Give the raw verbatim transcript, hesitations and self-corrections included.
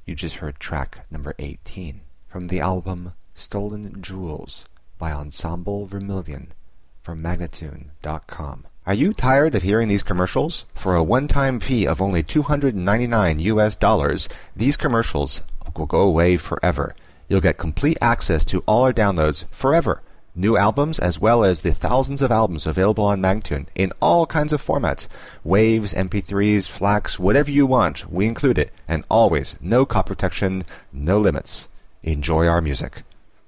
You just heard track number eighteen from the album Stolen Jewels by Ensemble Vermilion from Magnatune dot com. Are you tired of hearing these commercials? For a one-time fee of only two hundred ninety-nine U S dollars, these commercials will go away forever. You'll get complete access to all our downloads forever. New albums as well as the thousands of albums available on Magnatune in all kinds of formats. Waves, M P threes, FLACs, whatever you want, we include it. And always, no copy protection, no limits. Enjoy our music.